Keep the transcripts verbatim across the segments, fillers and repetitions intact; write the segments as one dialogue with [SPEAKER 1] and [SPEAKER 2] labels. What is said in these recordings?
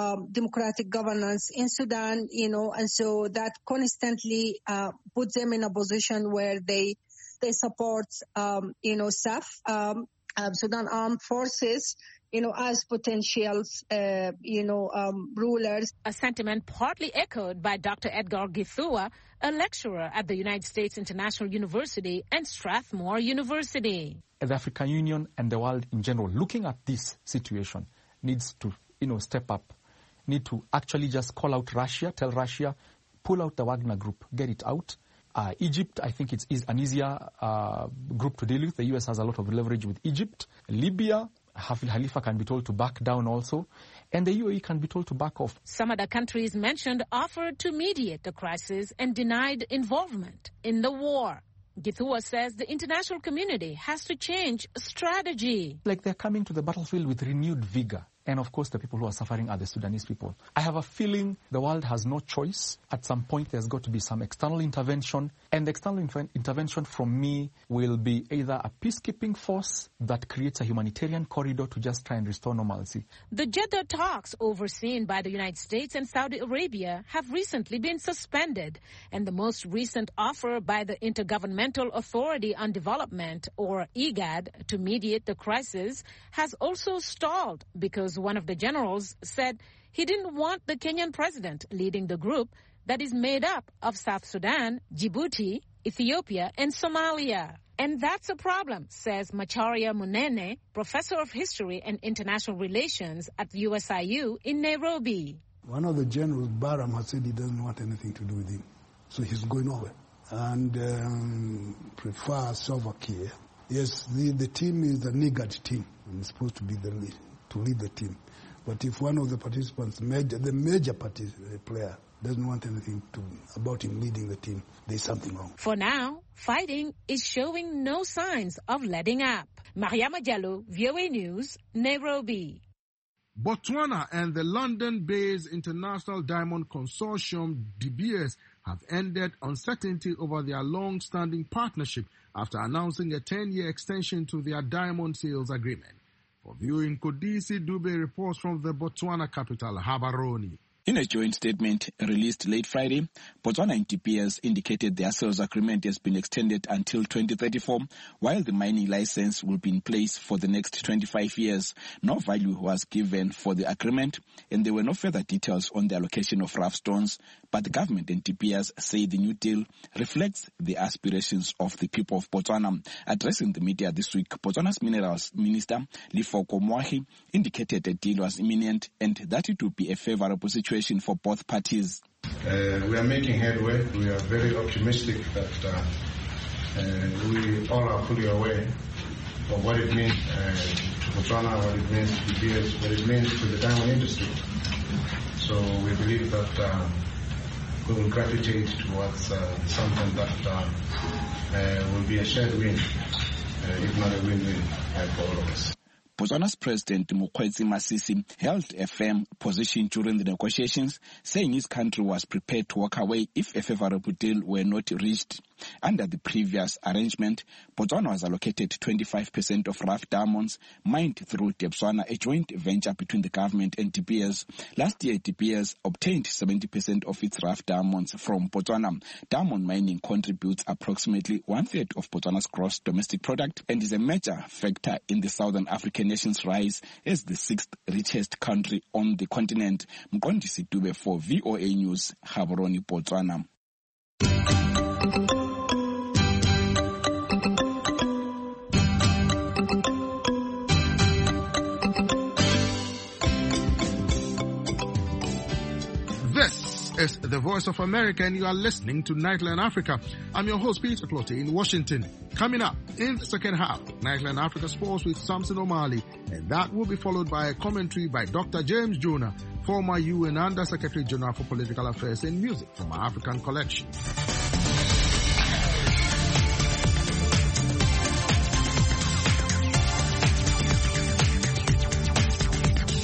[SPEAKER 1] um, democratic governance in Sudan, you know, and so that constantly uh, puts them in a position where they they support, um, you know, S A F, um, uh, Sudan Armed Forces, you know, as potential, uh, you know, um, rulers.
[SPEAKER 2] A sentiment partly echoed by Doctor Edgar Githua, a lecturer at the United States International University and Strathmore University.
[SPEAKER 3] The African Union and the world in general, looking at this situation, needs to, you know, step up, need to actually just call out Russia, tell Russia, pull out the Wagner group, get it out. Uh, Egypt, I think it's is an easier uh, group to deal with. The U S has a lot of leverage with Egypt. Libya, Khalifa can be told to back down also, and the U A E can be told to back off.
[SPEAKER 2] Some other countries mentioned offered to mediate the crisis and denied involvement in the war. Githua says the international community has to change strategy.
[SPEAKER 3] Like they're coming to the battlefield with renewed vigor. And of course, the people who are suffering are the Sudanese people. I have a feeling the world has no choice. At some point, there's got to be some external intervention. And the external inter- intervention from me will be either a peacekeeping force that creates a humanitarian corridor to just try and restore normalcy.
[SPEAKER 2] The Jeddah talks overseen by the United States and Saudi Arabia have recently been suspended. And the most recent offer by the Intergovernmental Authority on Development, or IGAD, to mediate the crisis has also stalled because one of the generals said he didn't want the Kenyan president leading the group that is made up of South Sudan, Djibouti, Ethiopia, and Somalia. And that's a problem, says Macharia Munene, professor of history and international relations at the U S I U in Nairobi.
[SPEAKER 4] One of the generals, Baram, has said he doesn't want anything to do with him. So he's going over and um, prefers Salva Kiir. Yes, the, the team is the NIGAD team, and it's supposed to be the lead. to lead the team. But if one of the participants, major, the major partic- player, doesn't want anything to about him leading the team, there's something wrong.
[SPEAKER 2] For now, fighting is showing no signs of letting up. Mariama Jallo, V O A News, Nairobi.
[SPEAKER 5] Botswana and the London-based International Diamond Consortium, D B S, have ended uncertainty over their long-standing partnership after announcing a ten-year extension to their diamond sales agreement. For viewing, Kodisi Dube reports from the Botswana capital, Gaborone.
[SPEAKER 6] In a joint statement released late Friday, Botswana and D P S indicated their sales agreement has been extended until twenty thirty-four, while the mining license will be in place for the next twenty-five years. No value was given for the agreement, and there were no further details on the allocation of rough stones, but the government and D P S say the new deal reflects the aspirations of the people of Botswana. Addressing the media this week, Botswana's Minerals Minister, Lefoko Moahi, indicated the deal was imminent and that it would be a favorable situation for both parties.
[SPEAKER 7] Uh, we are making headway. We are very optimistic that uh, uh, we all are fully aware of what it means uh, to Botswana, what it means to D P S, what it means to the diamond industry. So we believe that uh, we will gravitate towards uh, something that uh, uh, will be a shared win, uh, if not a win-win uh, for all of us.
[SPEAKER 6] Botswana's President Mokgweetsi Masisi held a firm position during the negotiations, saying his country was prepared to walk away if a favorable deal were not reached. Under the previous arrangement, Botswana was allocated twenty-five percent of rough diamonds mined through Debswana, a joint venture between the government and D P S. Last year, D P S obtained seventy percent of its rough diamonds from Botswana. Diamond mining contributes approximately one-third of Botswana's gross domestic product and is a major factor in the Southern African nation's rise as the sixth richest country on the continent. Mqondisi Dube for V O A News, Gaborone, Botswana.
[SPEAKER 5] This is the Voice of America, and you are listening to Nightline Africa. I'm your host, Peter Clotte, in Washington. Coming up in the second half, Nightline Africa Sports with Samson O'Malley, and that will be followed by a commentary by Doctor James Jonah, former U N Under-Secretary General for Political Affairs and Music from our African collection.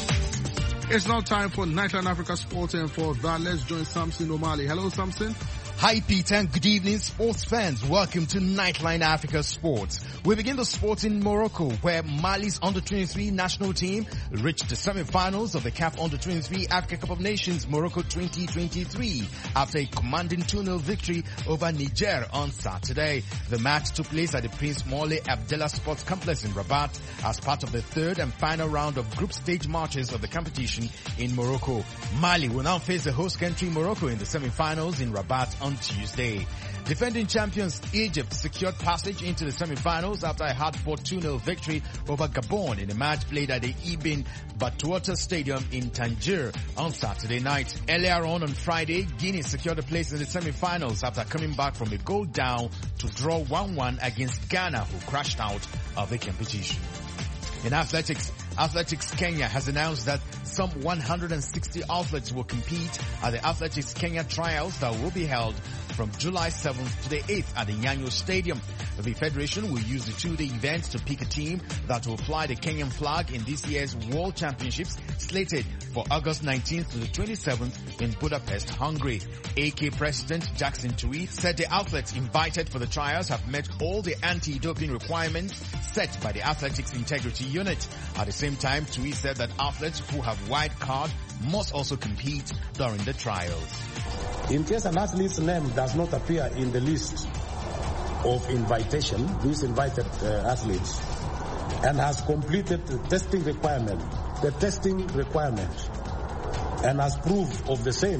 [SPEAKER 5] It's now time for Nightline Africa Sports, and for that, let's join Samson O'Malley. Hello, Samson.
[SPEAKER 8] Hi Peter and good evening sports fans. Welcome to Nightline Africa Sports. We begin the sports in Morocco where Mali's under twenty-three national team reached the semi-finals of the C A F under twenty-three Africa Cup of Nations Morocco twenty twenty-three after a commanding two nil victory over Niger on Saturday. The match took place at the Prince Moulay Abdallah Sports Complex in Rabat as part of the third and final round of group stage matches of the competition in Morocco. Mali will now face the host country Morocco in the semi-finals in Rabat on Tuesday. Defending champions Egypt secured passage into the semi-finals after a hard-fought two nil victory over Gabon in a match played at the Ibn Battuta Stadium in Tangier on Saturday night. Earlier on on Friday, Guinea secured a place in the semi-finals after coming back from a goal down to draw one one against Ghana, who crashed out of the competition. In athletics, Athletics Kenya has announced that some one hundred sixty athletes will compete at the Athletics Kenya trials that will be held from July seventh to the eighth at the Nyayo Stadium. The federation will use the two-day event to pick a team that will fly the Kenyan flag in this year's World Championships slated for August nineteenth to the twenty-seventh in Budapest, Hungary. A K President Jackson Tweed said the athletes invited for the trials have met all the anti-doping requirements set by the Athletics Integrity Unit. At the same time, Tweed said that athletes who have white card must also compete during the trials.
[SPEAKER 9] In case an athlete's name does not appear in the list of invitation, these invited uh, athletes, and has completed the testing requirement, the testing requirement, and has proof of the same,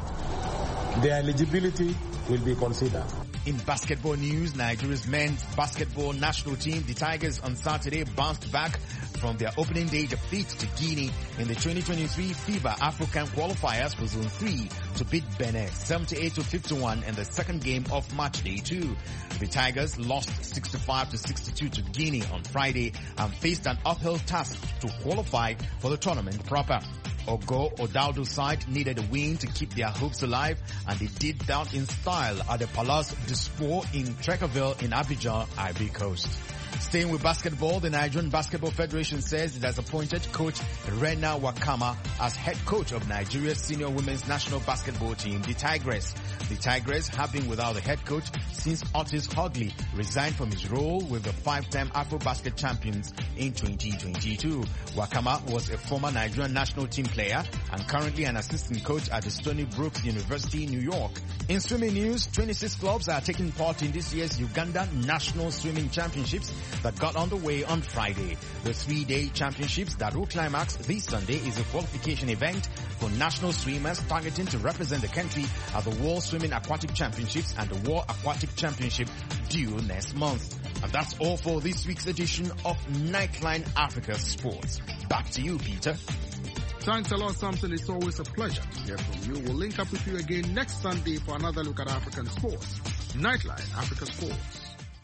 [SPEAKER 9] their eligibility will be considered.
[SPEAKER 8] In basketball news, Nigeria's men's basketball national team, the Tigers, on Saturday bounced back from their opening day defeat to Guinea in the twenty twenty-three FIBA African qualifiers for Zone three to beat Benin seventy-eight to fifty-one in the second game of match day two. The Tigers lost sixty-five to sixty-two to Guinea on Friday and faced an uphill task to qualify for the tournament proper. Ogo Odaudo's side needed a win to keep their hopes alive, and they did that in style at the Palace du Sport in Treckerville in Abidjan, Ivory Coast. Staying with basketball, the Nigerian Basketball Federation says it has appointed coach Rena Wakama as head coach of Nigeria's senior women's national basketball team, the Tigress. The Tigress have been without a head coach since Otis Hogley resigned from his role with the five-time Afro-Basket champions in twenty twenty-two. Wakama was a former Nigerian national team player and currently an assistant coach at the Stony Brook University, New York. In swimming news, twenty-six clubs are taking part in this year's Uganda National Swimming Championships that got underway on Friday. The three-day championships that will climax this Sunday is a qualification event for national swimmers targeting to represent the country at the World Swimming Aquatic Championships and the World Aquatic Championship due next month. And that's all for this week's edition of Nightline Africa Sports. Back to you, Peter.
[SPEAKER 5] Thanks a lot, Samson. It's always a pleasure to hear from you. We'll link up with you again next Sunday for another look at African sports. Nightline Africa Sports.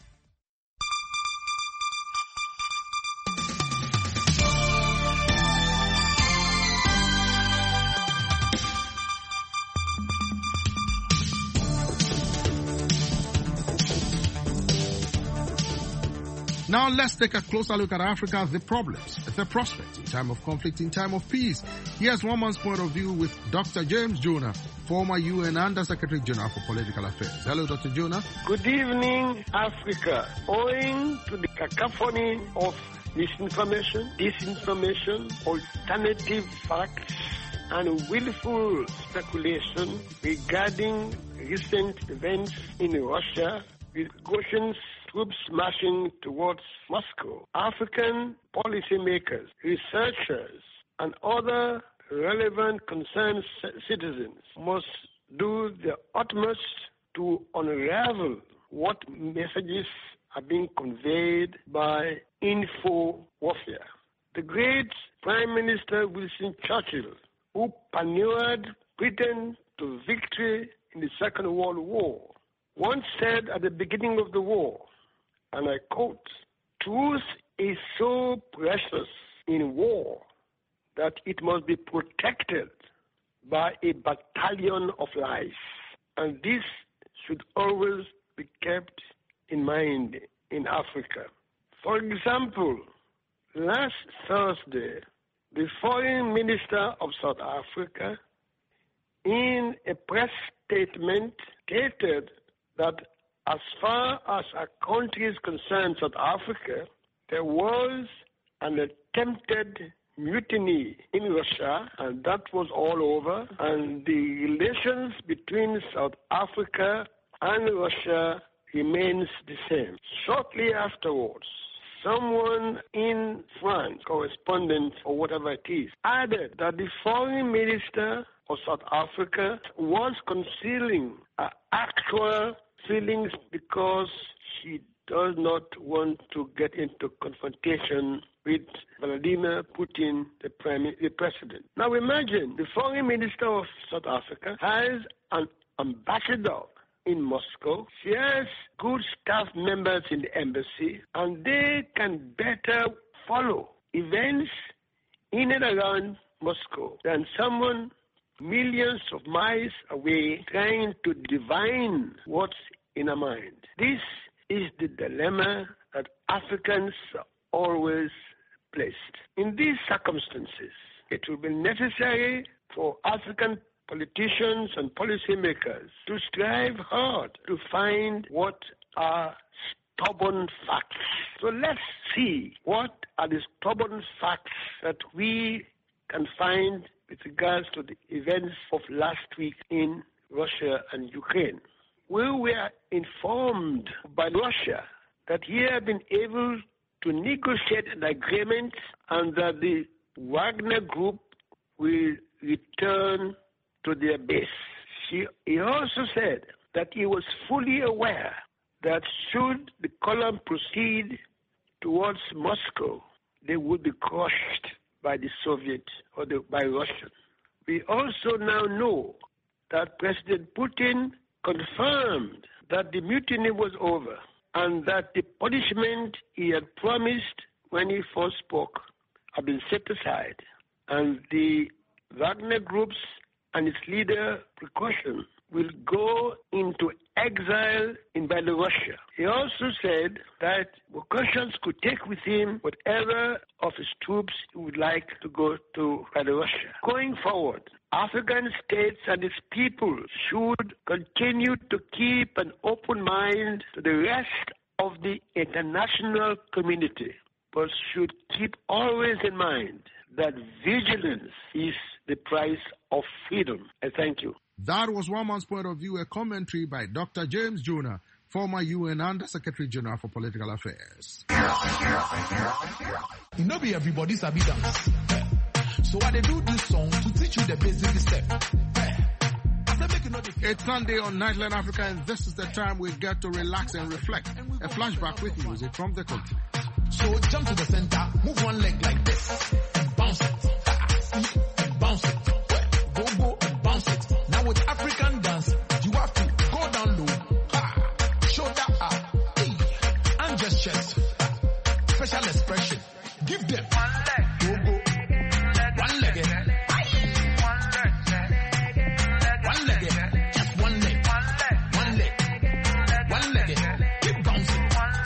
[SPEAKER 5] Now let's take a closer look at Africa, the problems, the prospects in time of conflict, in time of peace. Here's one man's point of view with Doctor James Jonah, former U N Under-Secretary General for Political Affairs. Hello, Doctor Jonah.
[SPEAKER 10] Good evening, Africa. Owing to the cacophony of misinformation, disinformation, alternative facts, and willful speculation regarding recent events in Russia, with Russians troops marching towards Moscow, African policymakers, researchers, and other relevant concerned citizens must do their utmost to unravel what messages are being conveyed by info warfare. The great Prime Minister Winston Churchill, who pioneered Britain to victory in the Second World War, once said at the beginning of the war, and I quote, "Truth is so precious in war that it must be protected by a battalion of life." And this should always be kept in mind in Africa. For example, last Thursday, the Foreign Minister of South Africa in a press statement, stated that as far as our country is concerned, South Africa, there was an attempted mutiny in Russia, and that was all over, and the relations between South Africa and Russia remains the same. Shortly afterwards, someone in France, correspondent or whatever it is, added that the foreign minister of South Africa was concealing her actual feelings because she does not want to get into confrontation with Vladimir Putin, the, prime, the president. Now imagine the foreign minister of South Africa has an ambassador in Moscow. She has good staff members in the embassy, and they can better follow events in and around Moscow than someone millions of miles away trying to divine what's in her mind. This is the dilemma that Africans are always placed. In these circumstances, it will be necessary for African politicians and policymakers to strive hard to find what are stubborn facts. So let's see what are the stubborn facts that we can find with regards to the events of last week in Russia and Ukraine. We were informed by Russia that he had been able to negotiate an agreement and that the Wagner Group will return to their base. She, he also said that he was fully aware that should the column proceed towards Moscow, they would be crushed by the Soviet or the, by Russia. We also now know that President Putin confirmed that the mutiny was over and that the punishment he had promised when he first spoke had been set aside, and the Wagner groups and its leader, Prigozhin, will go into exile in Belarus. He also said that Prigozhin could take with him whatever of his troops he would like to go to Belarus. Going forward, African states and its people should continue to keep an open mind to the rest of the international community, but should keep always in mind that vigilance is the price of freedom. I thank you.
[SPEAKER 5] That was one man's point of view, a commentary by Doctor James Jonah, former U N Under Secretary General for Political Affairs.
[SPEAKER 11] You know, be everybody sabi dance. So I they do this song to teach you the basic step.
[SPEAKER 5] It's Sunday on Nightline Africa, and this is the time we get to relax and reflect. A flashback with music from the continent.
[SPEAKER 11] So jump to the center, move one leg like this, and bounce it, and bounce it. Go, go, and bounce it. Now with African dance, you have to go down low, ha, shoulder up, hey, and just chest. Special expression. Give them one leg, go, go, one leg, one leg, just one leg, one leg, one leg, keep bouncing,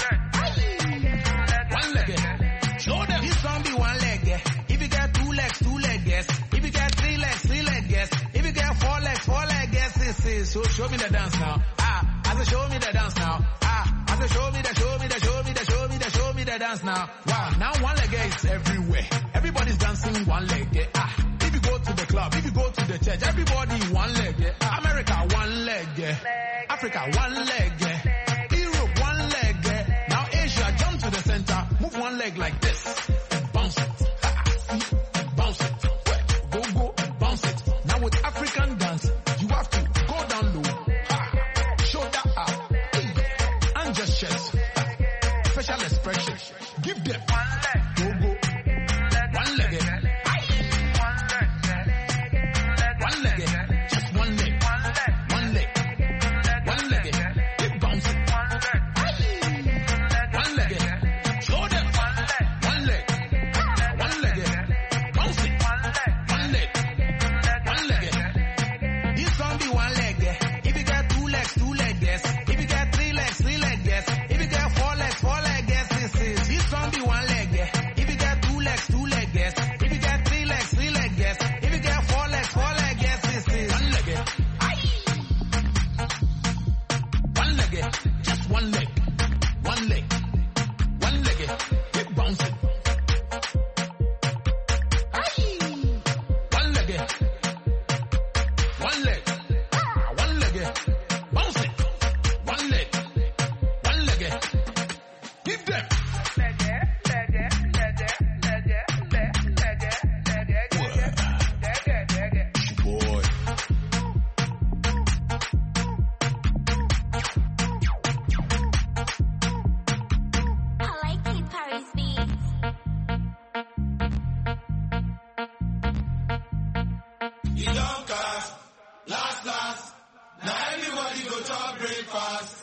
[SPEAKER 11] one leg, show them. This song be one leg. If you get two legs, two legs, yes. If you get three legs, three legs, yes. If you get four legs, four legs, yes. This is so show me the dance now. Ah, I say show me the dance now. Ah, I say show me the, show me the, show me the, show me the, show me the dance now. Wow, now one leg is everywhere. Everybody's dancing one leg. Yeah. Ah, if you go to the club, if you go to the church, everybody one leg. Yeah. Ah, America one leg. Yeah. Africa one leg. Yeah. Europe one leg. Yeah. Now Asia, jump to the center, move one leg like this, and bounce it. Bounce it. Go, go, and bounce it. Now with African dance, you have to go down low, ha, shoulder up, hey, and just chest. Special expression. Give them one leg. Go, go, one leg. One leg. Just one leg. One leg. One leg. One leg. Keep You don't cast. Last, last. Now everybody go to breakfast.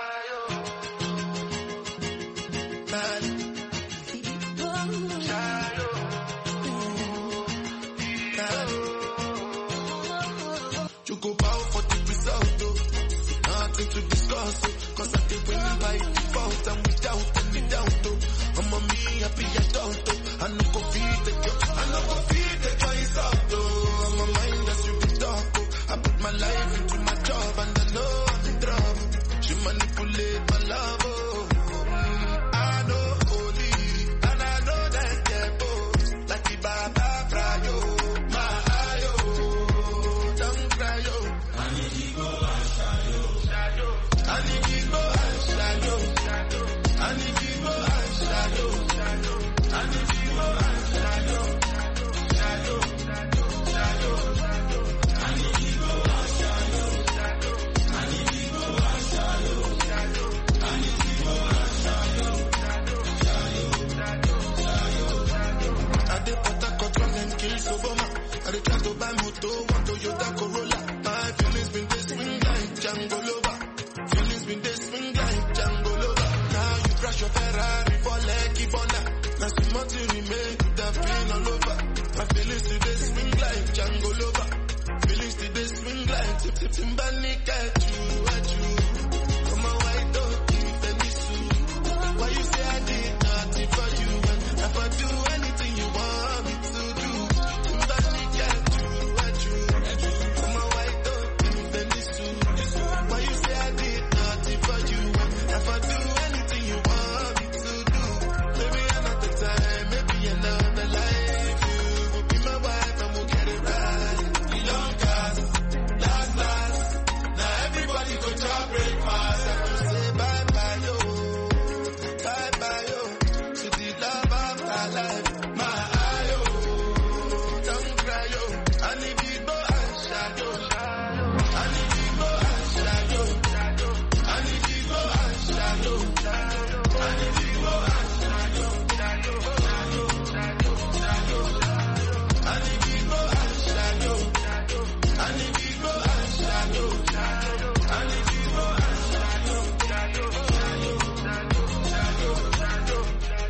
[SPEAKER 11] You go bow for the result, though. Nothing to discuss, oh. Cause I did win by default and without any doubt, though. I'm a me happy adult, though. I no go feed the girl, I no go feed the choice out, though. I'm a mind that's you be talk, oh. I put my life into my job and I know I'm in trouble. She manipulate my love, oh. Mm, I know holy, and I know that devil. Like the Baba Frayo, my ayo, don't cry, yo. I need to go and shadow, shadow. I need to go and shadow, shadow. I need to go and shadow, shadow. I need to go and shadow, shadow, shadow, shadow. I need to go and shadow, shadow. I need to go and shadow, shadow. I need to go and shadow, shadow, shadow, shadow, shadow. I did put a cut on and kill Obama. I did try to buy moto, want Toyota Corolla. My feelings been this swing like Django Lover. Feelings been this swing like Django Lover. Now you crash your Ferrari for Lucky Bona. Now some more to remain, that pain all over. My feelings today swing like Django Lover. Feelings today swing like Tip Tip Timbani at you, at you. Come on, white dog, keep any suit. Why you say I did nothing for you? And if I do anything you want me to do, Timbani at you, at you. Come on, white dog, keep any suit. Why you say I did nothing for you? And if I do anything you want me to do, maybe another time, maybe another life, you will be my wife and we'll get it right. You don't cast, last, last. Now everybody go to breakfast. I have to say bye bye yo, bye bye yo, to the love of my life, my ayo. Don't cry yo, I need to go and shadow, I need to go and shadow, I need to go and shadow, I need to go and shadow, shadow, shadow, shadow. I need to go and shadow, I need to go and shadow, I need to go and shadow, shadow, shadow, shadow,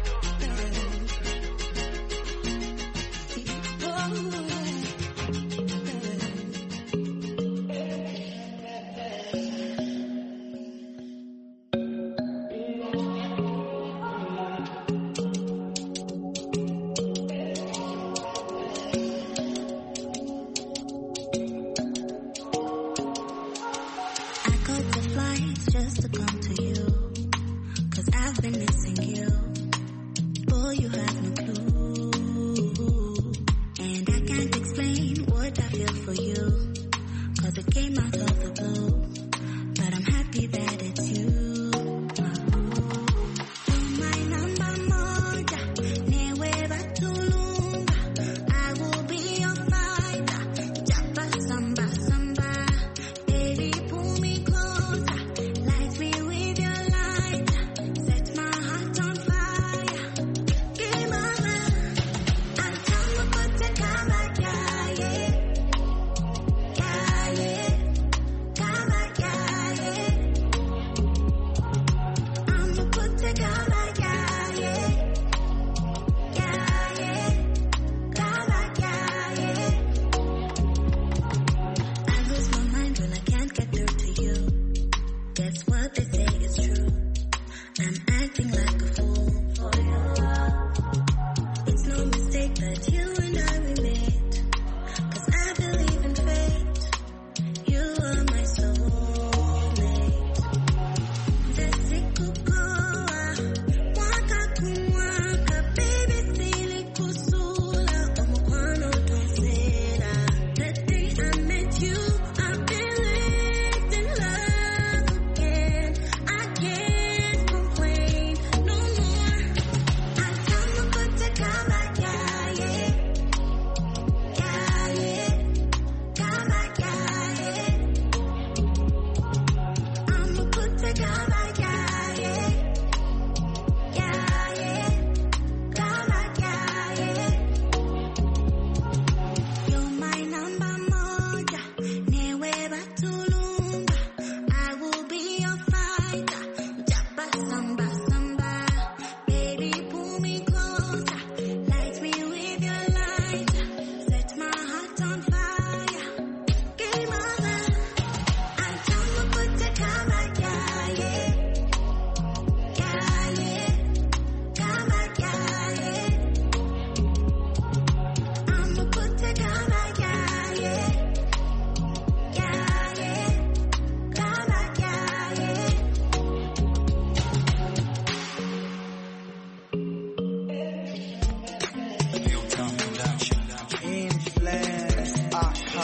[SPEAKER 12] I got the flights just to come to you, cause I've been missing you. Boy, you have no clue. And I can't explain what I feel for you, cause it came out of the blue. But I'm happy that it's you. You're my number moja, newe batulunga. I will be your fighter, japa samba samba. Baby, pull me closer, light me with your light, set my heart on fire. Give my love, I'm coming for the kama yeah, yeah, yeah, yeah, kama yeah, yeah.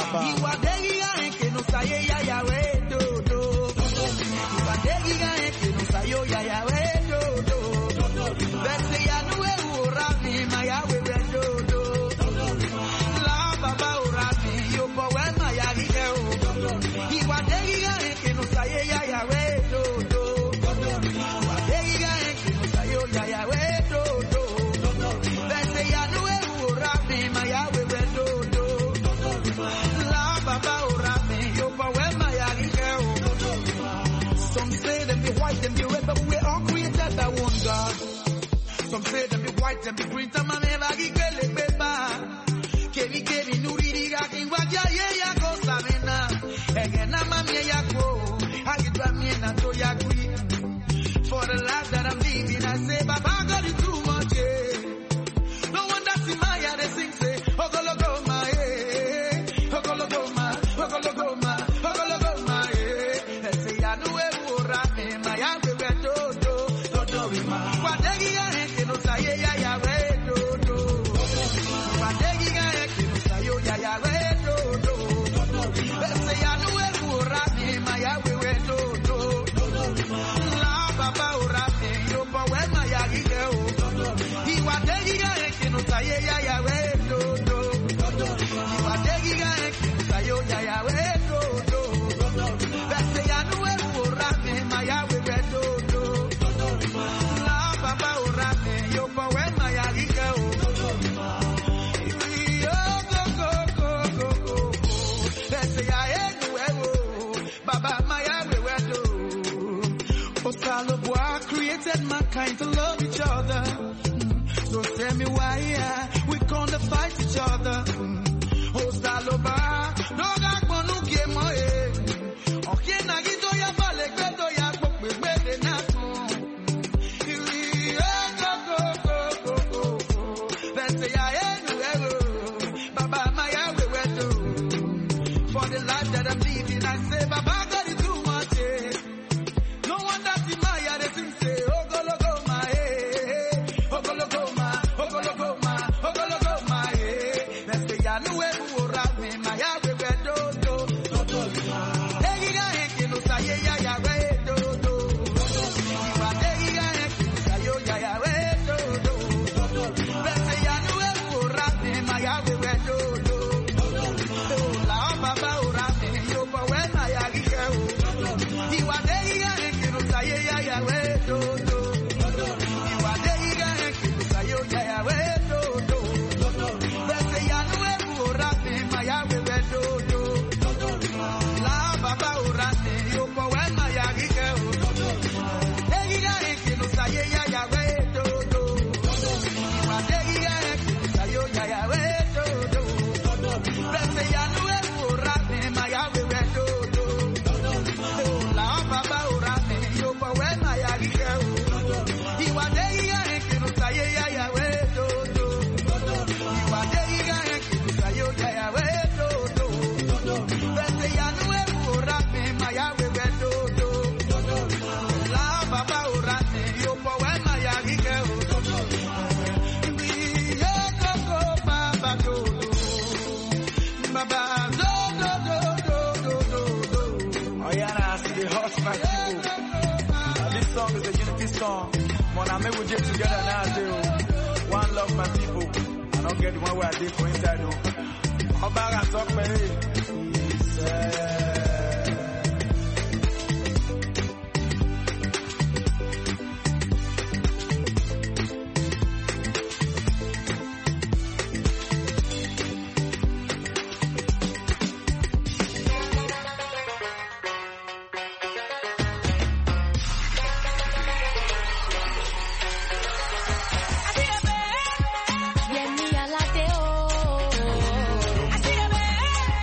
[SPEAKER 11] Baba. Iwadegi que no saye ya ya we do do. Iwadegi que no sayo ya ya we do do. Bese ya no we ura mi ma ya we do do. La Baba ura mi yo po we ma ya ri e o. Iwadegi que no saye ya ya we do do. Iwadegi que no sayo ya ya we do do. Bese ya no we ura mi ma ya we do do. La Baba ura mi yo po we ma ya ri e o. Some say them be white, them be red, but we all created by one God. Some say them be white, them be green, them never get a paper. Keri keri nuri diga kingwaja ye ya ko samena. Ege na mami ya ko, agitwa mi na to ya kui. For the life that I'm living, I say Baba God is too much. Eh. No wonder see my ya they sing say ogologo ma eh, ogologo ma, ogologo ma, ogologo ma eh. They say ya no e ura me ma ya we we do do do do ma. Wadegi ya que no saye ya ya we do do. Wadegi ya que no sayo ya ya we do do. They say ya no e ura me ma ya we we do do. La Baba ura me yo pa we ma ya ri e o. Iwadegi ya que no saye ya ya we do do. Iwadegi ya que no sayo ya ya we do do. They say ya no e ura me ma ya we we do do. La Baba ura me yo pa we ma ya ri e o. Yo go go go go go. They say ya e no e o. Baba ma ya we we do. Osalobua created mankind to love each other. So tell me why yeah, we gonna fight each other. Osaloba, no ga gbonu ke mo e. Oke na gido ya bale gbedo ya pope gbede na tun. Iri e go go go go go. Let's say I enu ero. Baba ma ya we we do. For the life that I'm living, I say Baba God is too much. Eh. No wonder see my ya they sing say ogologo ma eh, ogologo ma, ogologo ma, ogologo ma eh. Let's say ya no we ura me ma ya we we do do do do. Hey ya que no saye ya ya we do do. Iwa hey ya que no sayo ya ya we do do. Let's say ya no we ura me ma ya we we do do. La Baba ura me yo pa we ma ya ri e o. Iwa hey ya que no saye ya ya we do do. Iwa hey ya que no sayo ya ya we do do. Let's say ya no we ura me ma ya we we do do. La Baba ura me yo pa we ma ya ri e o. Hey ya que no saye ya ya we do do. Iwa hey ya que no sayo ya ya we do do. Let's say ya no we ura me ma ya we we do do. La Baba ura me yo pa we ma ya ri e o. Iwa hey ya que no saye ya ya we do do. Iwa hey ya que no sayo ya ya we do do. Let's say ya no we ura me ma ya we we do do. La Baba ura me yo pa we ma ya ri e o. Yo go go Baba do do. Baba do do do do do do do.
[SPEAKER 13] Oh yeah, now I see the hot my people. Now, this song is a unity song. When I make we get together now, I say, oh, one love my people. I don't get the one where I did for inside. Oh, how about I talk my head?
[SPEAKER 12] Yemi Alade o.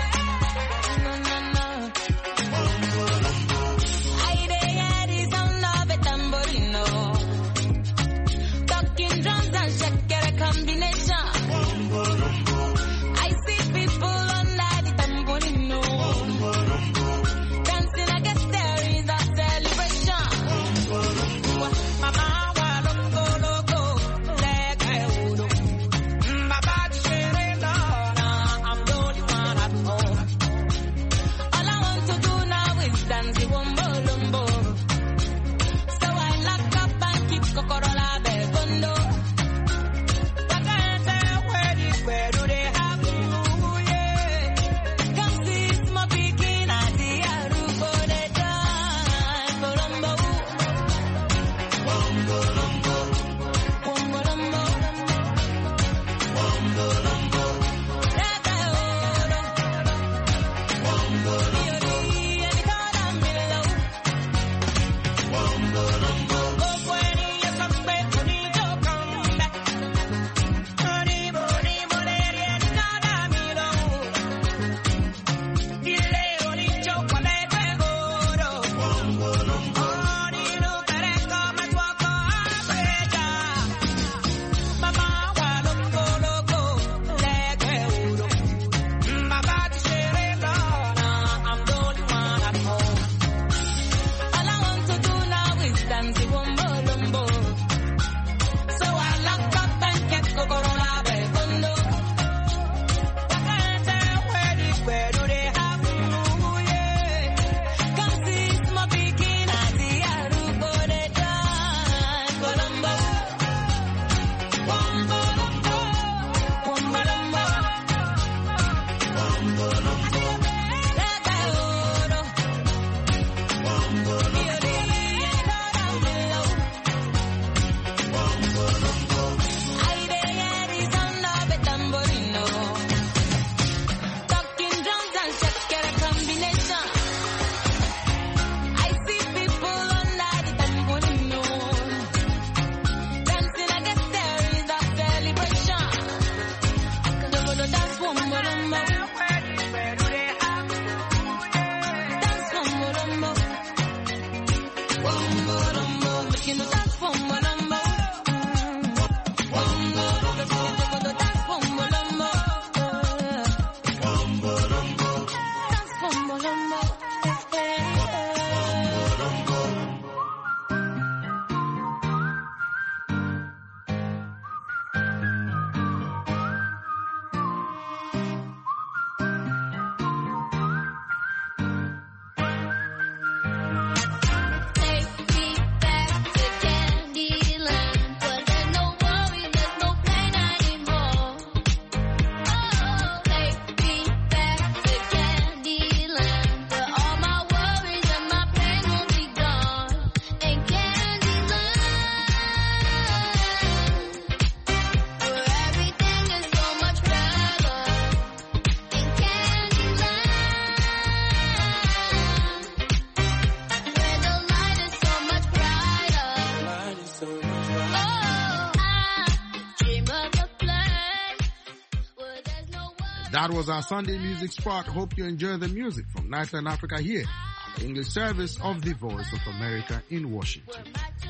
[SPEAKER 5] That was our Sunday music spot. Hope you enjoy the music from Nightline Africa here on the English service of the Voice of America in Washington.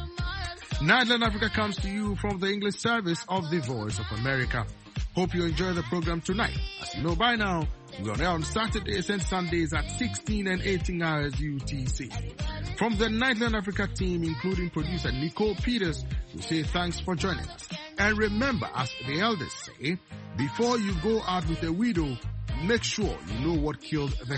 [SPEAKER 5] Nightline Africa comes to you from the English service of the Voice of America. Hope you enjoy the program tonight. As you know by now, we're on air on Saturdays and Sundays at sixteen and eighteen hours U T C. From the Nightline Africa team, including producer Nicole Peters, we say thanks for joining us. And remember, as the elders say, before you go out with a widow, make sure you know what killed the